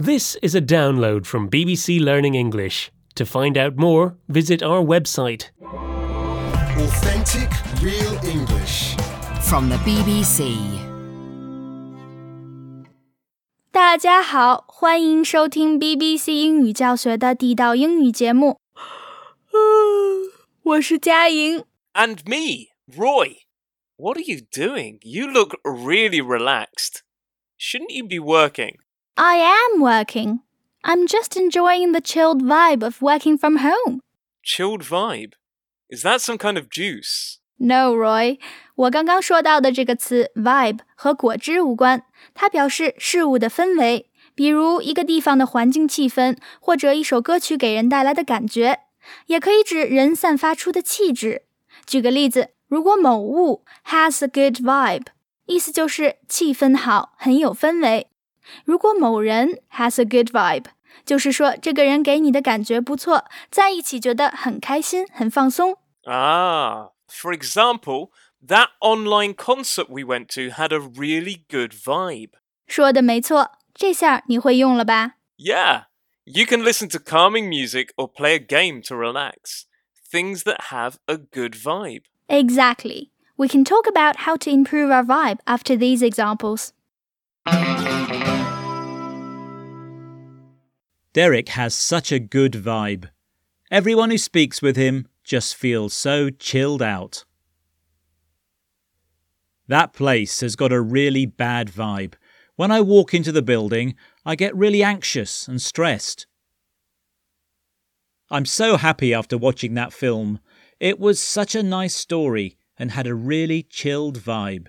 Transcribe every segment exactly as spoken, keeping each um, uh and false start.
This is a download from B B C Learning English. To find out more, visit our website. Authentic, real English. From the B B C. 大家好，欢迎收听 B B C 英语教学的地道英语节目。我是佳莹。 And me, Roy. What are you doing? You look really relaxed. Shouldn't you be working? I am working. I'm just enjoying the chilled vibe of working from home. Chilled vibe? Is that some kind of juice? No, Roy. 我刚刚说到的这个词 vibe 和果汁无关，它表示事物的氛围，比如一个地方的环境气氛，或者一首歌曲给人带来的感觉，也可以指人散发出的气质。举个例子，如果某物 has a good vibe， 意思就是气氛好，很有氛围。如果某人 has a good vibe， 就是说这个人给你的感觉不错，在一起觉得很开心，很放松。 Ah, for example, that online concert we went to had a really good vibe. 说的没错，这下你会用了吧？ Yeah, you can listen to calming music or play a game to relax. Things that have a good vibe. Exactly. We can talk about how to improve our vibe after these examples. Derek has such a good vibe. Everyone who speaks with him just feels so chilled out. That place has got a really bad vibe. When I walk into the building, I get really anxious and stressed. I'm so happy after watching that film. It was such a nice story and had a really chilled vibe.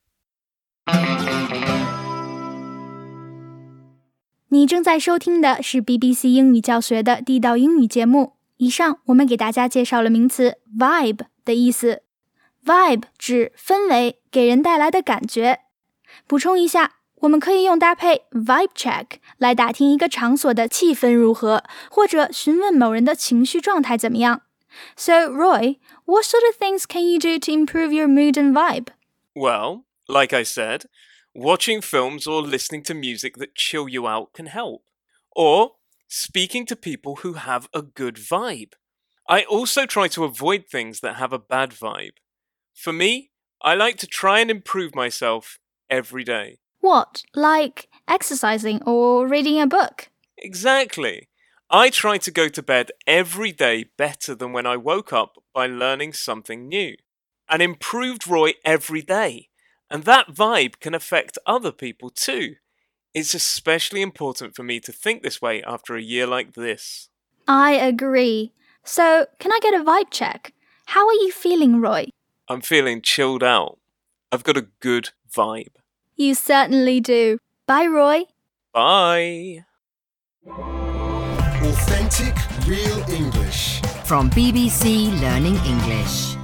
你正在收听的是 B B C 英语教学的地道英语节目。以上我们给大家介绍了名词 vibe 的意思。vibe 指氛围，给人带来的感觉。补充一下，我们可以用搭配 vibe check 来打听一个场所的气氛如何，或者询问某人的情绪状态怎么样。So, Roy, what sort of things can you do to improve your mood and vibe? Well, like I said, watching films or listening to music that chill you out can help. Or speaking to people who have a good vibe. I also try to avoid things that have a bad vibe. For me, I like to try and improve myself every day. What, like exercising or reading a book? Exactly. I try to go to bed every day better than when I woke up by learning something new. An improved Roy every day. And that vibe can affect other people too. It's especially important for me to think this way after a year like this. I agree. So, can I get a vibe check? How are you feeling, Roy? I'm feeling chilled out. I've got a good vibe. You certainly do. Bye, Roy. Bye. Authentic, real English. From B B C Learning English.